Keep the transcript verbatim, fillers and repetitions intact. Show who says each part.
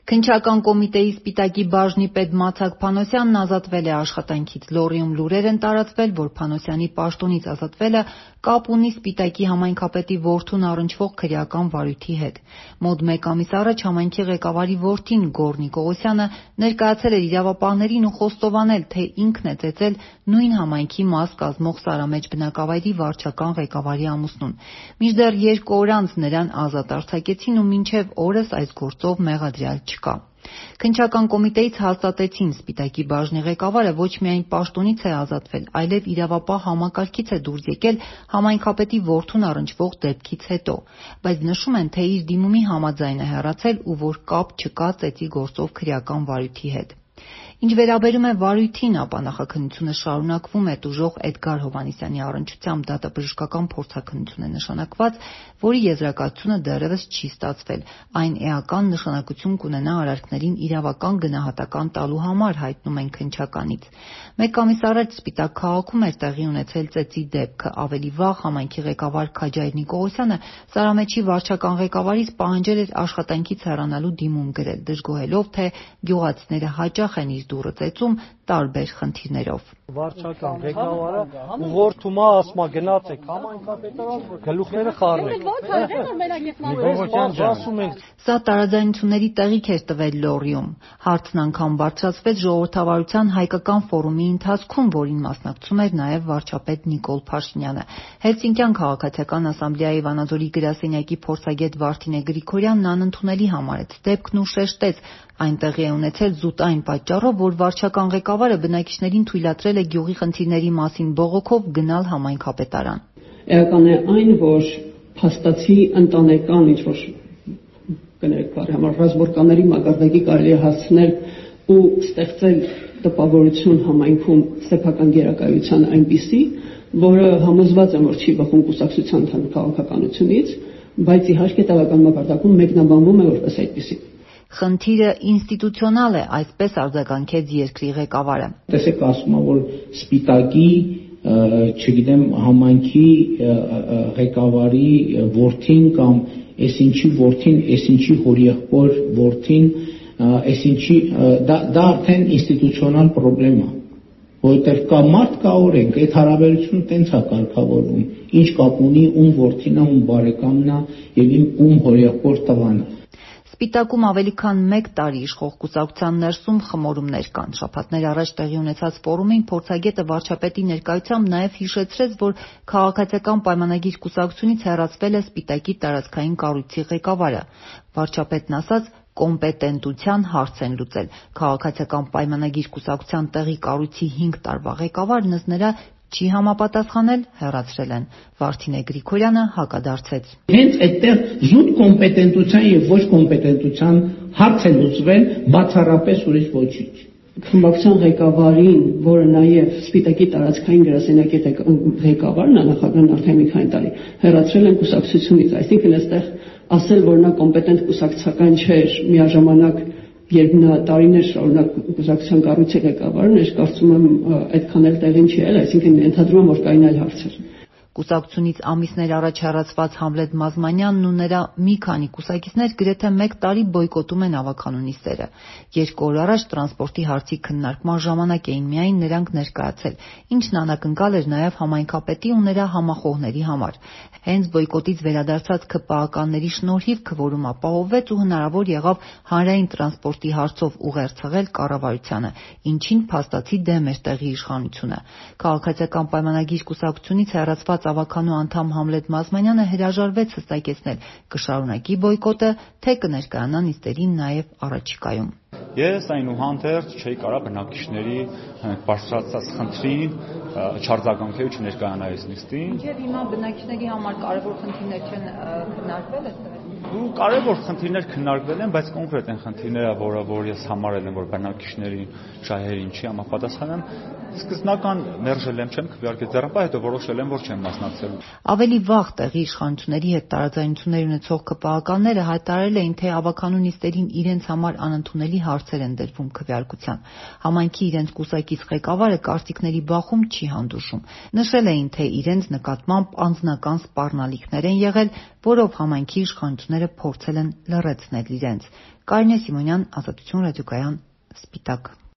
Speaker 1: Քննչական կոմիտեի Սպիտակի բաժնի պետ Մացակ Փանոսյանն ազատվել է աշխատանքից։ Լոռիում լուրեր են տարածվել, որ Փանոսյանի պաշտոնից ազատվելը կապ ունի Սպիտակի համայնքապետի որդուն առնչվող քրեական վարույթի հետ։ Մոտ մեկ ամիս առաջ համայնքի ղեկավարի որդին Գոռնիկ Օղոսյանը ներկայացել էր իրավապահներին ու խոստովանել, թե ինքն է ծեծել նույն համայնքի մաս կազմող Սարամեջ բնակավայրի վարչական ղեկավարի ամուսնուն։ Մինչդեռ երկու օր անց նրան ազատ արձակեցին ու մինչև օրս այս գործով մեղադրյալ չկա։ Քննչական կոմիտեից հաստատեցին Սպիտակի բաժնի ղեկավարը ոչ միայն պաշտոնից է ազատվել, այլև իրավապահ համակարգից է դուրս եկել համայնքապետի որդուն առնչվող դեպքից հետո, բայց նշում են, թե իր դիմումի համաձայն է հեռացել ու որ կապ չկա ծեծի գործով քրեական վարույթի հետ։ Ինչ վերաբերում է վարույթին, ապա նախաքննությունը շարունակվում է տուժող Էդգար Հովհաննիսյանի առնչությամբ դատաբժշկական փորձաքննություն է նշանակված, որի եզրակացությունը դեռևս չի ստացվել։ Այն էական նշանակություն կունենա արարքներին իրավական գնահատական տալու համար, հայտնում են քննչականից։ Մեկ ամիս առաջ Սպիտակ քաղաքում էր տեղի ունեցել ծեծի դեպքը։ Ավելի վաղ համայնքի ղեկավար Քաջայր Նիկողոսյանը Սարամեջի վարչական ղեկավարից պահանջել էր աշխատանքից հեռանալու դիմում գրել, դժգոհելով, թե գյուղացիները հաճախ են իր դուռը ծեծում տարբեր խնդիրներով։
Speaker 2: Վարչական ղեկավարը ուղղորդում է, ասում է գնացեք համայնքապետարան, գլուխները խառնեք։
Speaker 1: Սա տարաձայնությունների տեղիք էր տվել Լոռիում։ Հարցն անգամ բարձրացվեց ժողովրդավարության հայկական ֆորումի ընթացքում, որին մասնակցում էր նաև վարչապետ Նիկոլ Փաշինյանը։ Հելսինկյան քաղաքացիական ասամբլեայի Վանաձորի գրասենյակի փորձագետ Վարդինե Գրիգորյանն անընդունելի համարեց դեպքն ու շեշտեց, այն տեղի է ունեցել զուտ այն պատճառով, որ վարչական ղեկավարը բնակիչներին թույլատրել է գյուղի խնդիրների մասին բողոքով գնալ համայնքապետարան։
Speaker 3: Էական է այն, որ փաստացի ընտանեկան ինչ-որ կներեք բարի համար ռազմորկաների մակարդակի կարելի է հասցնել ու ստեղծել տպավորություն համայնքում սեփական գերակայության այնպիսի, որը համոզված եմ, որ չի բխում կուսակցության քաղաքականությունից, բայց իհարկե տեղական մակարդակում մեկնաբանվում է որպես այդպիսի։
Speaker 1: Խնդիրը ինստիտուցիոնալ է, այսպես արձագանքեց երկրի ղեկավարը։
Speaker 4: Տեսեք, ասում եմ, որ Սպիտակի, չգիտեմ, համայնքի ղեկավարի որդին կամ այսինչի որդին, այսինչի հորեղբոր որդին, այսինչի դա արդեն ինստիտուցիոնալ պրոբլեմ է, որովհետև կա մարդ, կա օրենք, այդ հարաբերությունը տենց է կարգավորվում, ինչ կապ ունի ում որդին է, ում բարեկամն է եւ ում հորեղբոր տղան է։
Speaker 1: Սպիտակում ավելի քան մեկ տարի իշխող կուսակցության ներսում խմորումներ կան։ Շաբաթներ առաջ տեղի ունեցած ֆորումին փորձագետը վարչապետի ներկայությամբ նաև հիշեցրեց, որ քաղաքացիական պայմանագիր կուսակցությունից հեռացվել է Սպիտակի տարածքային կառույցի ղեկավարը։ Վարչապետն ասաց, կոմպետենտության հարց են լուծել։ Քաղաքացիական պայմանագիր կուսակցության տեղի կառույցի հինգ տարվա ղեկավարն ըստ նրա չի համապատասխանել, հեռացրել են։ Վարդինե Գրիգորյանը հակադարձեց։
Speaker 4: Հենց այդտեղ զուտ կոմպետենտության եւ ոչ կոմպետենտության հարց է լուծվել, բացառապես ուրիշ ոչինչ։
Speaker 3: Խմբակցության ղեկավարին, որը նաև Սպիտակի տարածքային գրասենյակի ղեկավարն է նախագահն արդեն մի քանի տարի, հեռացրել են կուսակցությունից, այսինքն այստեղ ասել, որ նա կոմպետենտ կուսակցական չէր, միաժամանակ երբ նա տարիներ շարունակ կուսակցության կառույցի ղեկավարն էր, կարծում եմ այդքան էլ տեղին չի ել, այսինքն ենթադրում եմ, որ կային այլ հարցեր։
Speaker 1: Կուսակցությունից ամիսներ առաջ հեռացված Համլետ Մազմանյանն ու նրա մի քանի կուսակիցներ գրեթե մեկ տարի բոյկոտում են ավականու նիստերը։ Երկու օր առաջ տրանսպորտի հարցի քննարկման ժամանակ էին միայն նրանք ներկայացել, ինչն անակնկալ էր նաև համայնքապետի ու նրա համախոհների համար։ Հենց բոյկոտից վերադարձած ՔՊԱ-ականների շնորհիվ քվորում ապահովվեց ու հնարավոր եղավ հանրային տրանսպորտի հարցով ուղերձ կառավարությանը, ինչին փաստացի դեմ էր տեղի իշխանությունը։ Քաղաքացիական պայմանագիր կուսակցությունից հեռացված ավականու անդամ Համլետ Մազմանյանը հրաժարվեց հստակեցնել կշարունակի բոյկոտը, թե կներկայանա նիստերին նաև առաջիկայում։
Speaker 5: Ես այնուհանդերձ չէի կարող բնակիչների բարձրացած խնդրին չարձագանքել ու չներկայանալ այս նիստին։
Speaker 1: Մինչև հիմա բնակիչների համար կարևոր խնդիրներ չեն քննարկվել այստեղ։
Speaker 5: Ու կարևոր խնդիրներ քննարկվել են, բայց կոնկրետ են խնդիրները, որը որ ես համարել եմ, որ բնակիչներին շահերին չի համապատասխան են, սկզբնական մերժել եմ, չեմ քվեարկել ձեռնպահ, հետո որոշել եմ, որ չեմ մասնակցել։
Speaker 1: Ավելի վաղ տեղի իշխանությունների հետ տարաձայնություններ ունեցող ԿՊԱ-ականները հայտարարել էին, թե ավականու նիստերին իրենց համար անընդունելի հարցեր են դրվում քվեարկության։ Համայնքի իրենց կուսակից ղեկավարը կարծիքների բախում չի հանդուրժում։ Նշել էին, թե իրենց նկատմամբ անձնական սպառնալիքներ են եղել, որով համայնքի իշխանությունները փորձել են լռեցնել իրենց։ Կարինե Սիմոնյան, Ազատություն ռադիոկայան, Սպիտակ։